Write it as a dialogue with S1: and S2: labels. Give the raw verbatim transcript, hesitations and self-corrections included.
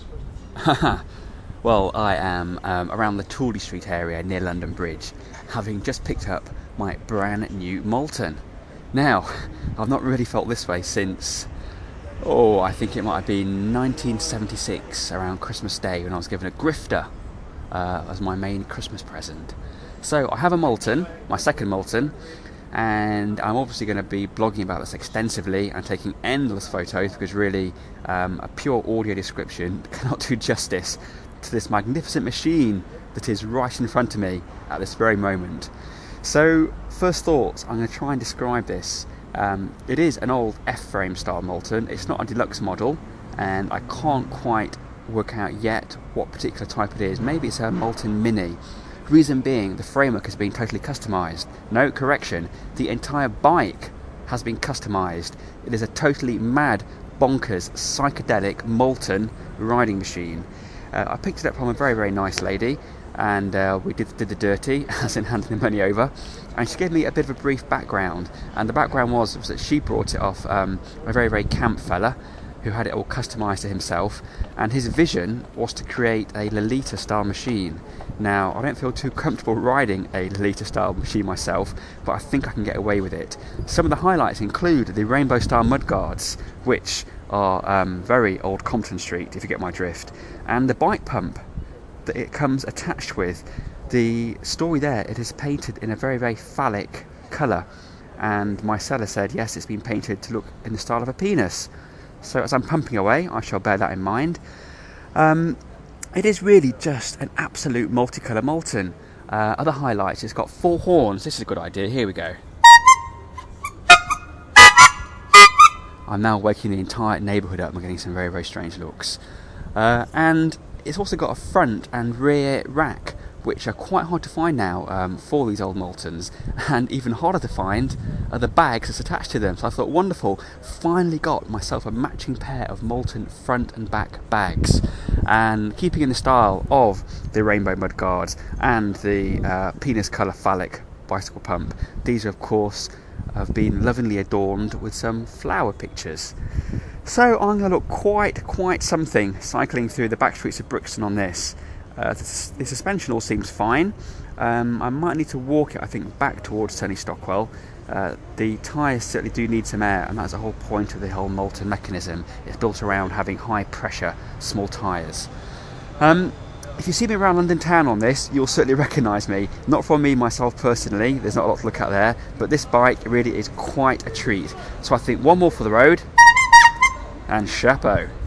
S1: Well, I am um, around the Tooley Street area near London Bridge, having just picked up my brand new Moulton. Now, I've not really felt this way since, oh, I think it might have been nineteen seventy-six, around Christmas Day, when I was given a Grifter uh, as my main Christmas present. So I have a Moulton, my second Moulton, and I'm obviously going to be blogging about this extensively and taking endless photos, because really um, a pure audio description cannot do justice to this magnificent machine that is right in front of me at this very moment. So first thoughts, I'm going to try and describe this. Um, it is an old F-frame style Moulton. It's not a deluxe model, and I can't quite work out yet what particular type it is. Maybe it's a Moulton Mini. Reason being, the framework has been totally customised. No, correction, the entire bike has been customised. It is a totally mad, bonkers, psychedelic Moulton riding machine. Uh, I picked it up from a very, very nice lady, and uh, we did, did the dirty, as in handing the money over, and she gave me a bit of a brief background. And the background was, was that she brought it off um, a very, very camp fella who had it all customised to himself, and his vision was to create a Lolita style machine. Now, I don't feel too comfortable riding a Lolita style machine myself, but I think I can get away with it. Some of the highlights include the rainbow style mudguards, which are um, very old Compton Street, if you get my drift, and the bike pump that it comes attached with. The story there, it is painted in a very, very phallic colour, and my seller said yes, it's been painted to look in the style of a penis. So as I'm pumping away, I shall bear that in mind. Um, it is really just an absolute multicolour Moulton. Uh, other highlights, it's got four horns. This is a good idea. Here we go. I'm now waking the entire neighbourhood up. I'm getting some very, very strange looks. Uh, and it's also got a front and rear rack, which are quite hard to find now um, for these old Moultons, and even harder to find are the bags that's attached to them. So I thought, wonderful, finally got myself a matching pair of Moulton front and back bags, and keeping in the style of the rainbow mudguards and the uh, penis colour phallic bicycle pump. These are, of course, have been lovingly adorned with some flower pictures. So I'm going to look quite, quite something cycling through the back streets of Brixton on this. Uh, the, the suspension all seems fine. Um, I might need to walk it, I think, back towards Tony Stockwell. Uh, the tyres certainly do need some air, and that's the whole point of the whole Moulton mechanism. It's built around having high pressure, small tyres. Um, if you see me around London town on this, you'll certainly recognise me. Not from me myself personally, there's not a lot to look at there, but this bike really is quite a treat. So I think one more for the road, and chapeau.